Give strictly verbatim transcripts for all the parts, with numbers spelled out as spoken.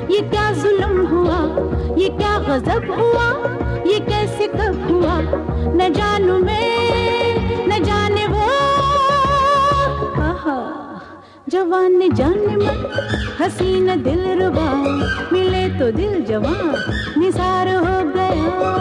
ये क्या जुल्म हुआ, ये क्या गजब हुआ, ये कैसे कब हुआ, न जानू मैं न जाने वो। आहा जवान ने जाने मन, हसीना दिल रुबा, मिले तो दिल जवान निसार हो गया।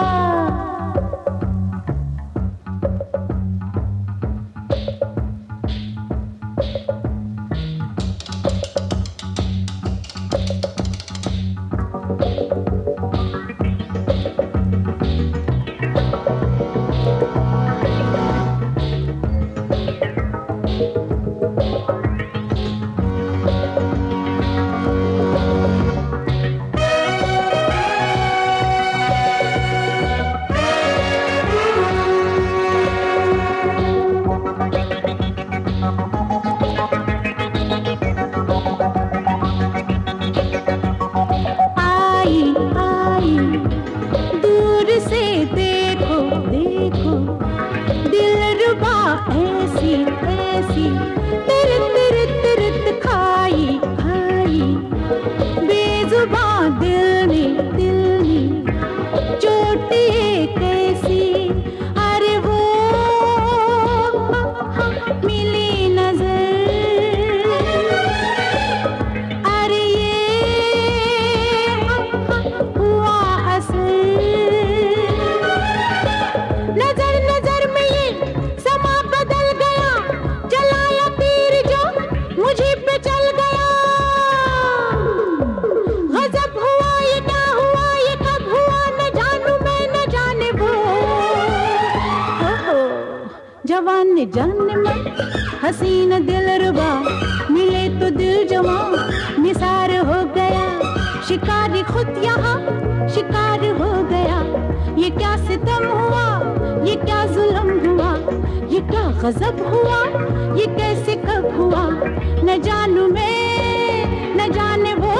जवान ने जाने मन, हसीना दिल रुबा, मिले तो दिल जवान निसार हो गया। शिकारी खुद यहाँ शिकार हो गया। ये क्या सितम हुआ, ये क्या जुल्म हुआ, ये क्या गजब हुआ, ये कैसे कब हुआ, न जानू मैं न जाने वो।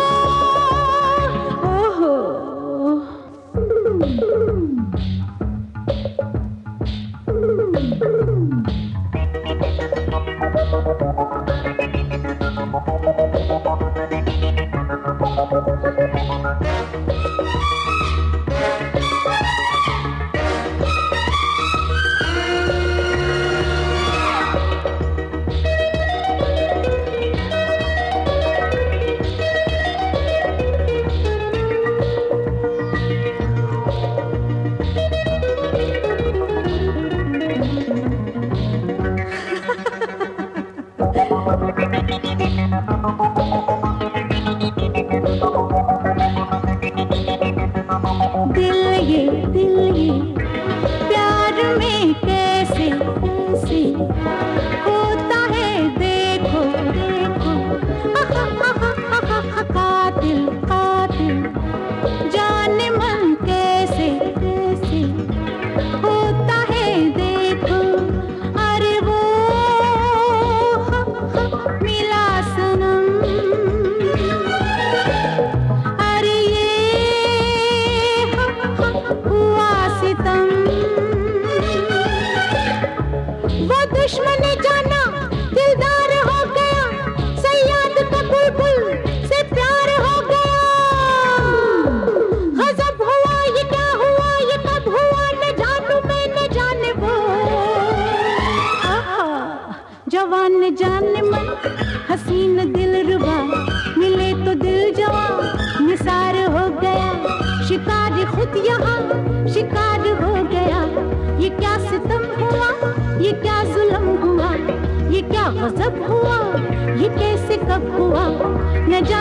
ओहो दिल ये दिल ये प्यार में कैसे कैसे होता है, देखो देखो कातिल कातिल जाने मन कैसे कैसे होता है, देखो अरे वो मिला सनम, अरे ये हुआ सितम। वो दुश्मन जाना दिलदार हो गया, सयाद का बुलबुल से प्यार हो गया। गजब हुआ, ये क्या हुआ, ये कब हुआ, न जानू मैं न जाने वो। आहा जवान ने जाने मन, हसीन दिल रुबा, मिले तो दिल जवान निसार हो गया। शिकारी खुद यहाँ शिकार हो गया। ये क्या सितम हुआ, ये क्या जुल्म हुआ, ये क्या गजब हुआ, ये कैसे कब हुआ, न जाने